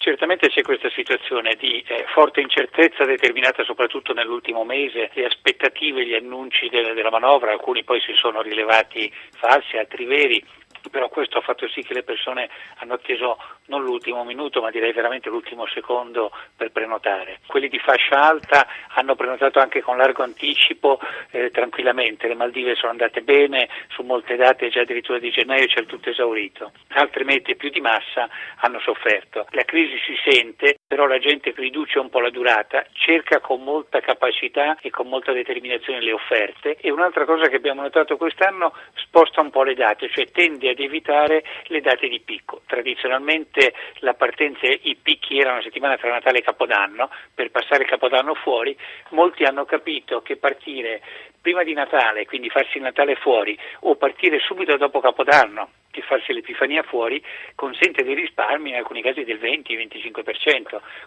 Certamente c'è questa situazione di forte incertezza determinata soprattutto nell'ultimo mese, le aspettative, gli annunci della manovra, alcuni poi si sono rilevati falsi, altri veri. Però questo ha fatto sì che le persone hanno atteso non l'ultimo minuto, ma direi veramente l'ultimo secondo per prenotare. Quelli di fascia alta hanno prenotato anche con largo anticipo tranquillamente, le Maldive sono andate bene, su molte date già addirittura di gennaio c'è il tutto esaurito. Altre mete più di massa hanno sofferto. La crisi si sente, però la gente riduce un po' la durata, cerca con molta capacità e con molta determinazione le offerte, e un'altra cosa che abbiamo notato quest'anno, sposta un po' le date, cioè tende ad evitare le date di picco. Tradizionalmente la partenza, i picchi erano la settimana tra Natale e Capodanno, per passare il Capodanno fuori. Molti hanno capito che partire prima di Natale, quindi farsi il Natale fuori, o partire subito dopo Capodanno e farsi l'Epifania fuori, consente dei risparmi in alcuni casi del 20-25%.